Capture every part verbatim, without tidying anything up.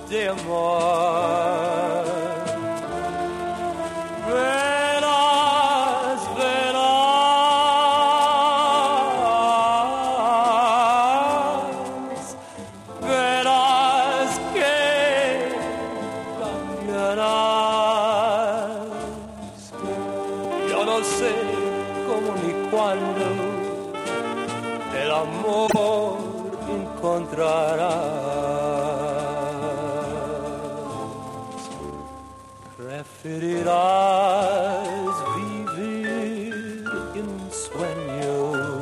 de amor. Verás, verás, verás que cambiarás. Yo no sé cómo ni cuándo el amor encontrarás. Preferirás vivir en sueño.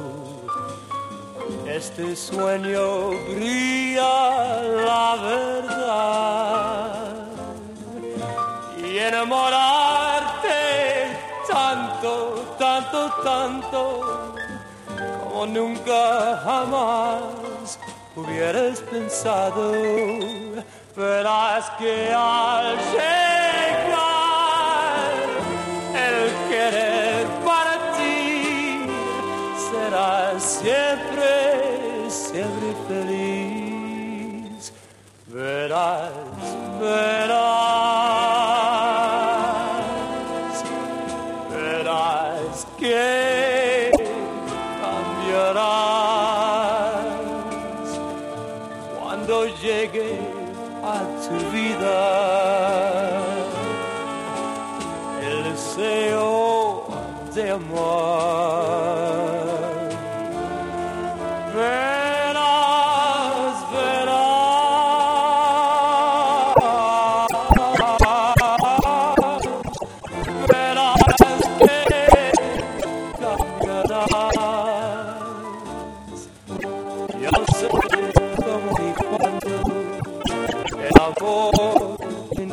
Este sueño brilla la verdad y enamorarte tanto, tanto, tanto como nunca jamás hubieras pensado. Verás que al llegar el querer para ti será siempre, siempre feliz. Verás, verás, verás que cambiarás cuando llegue a tu vida el deseo de amor. Verás, verás, verás que cambiarás. Yo sé cómo y cuándo el amor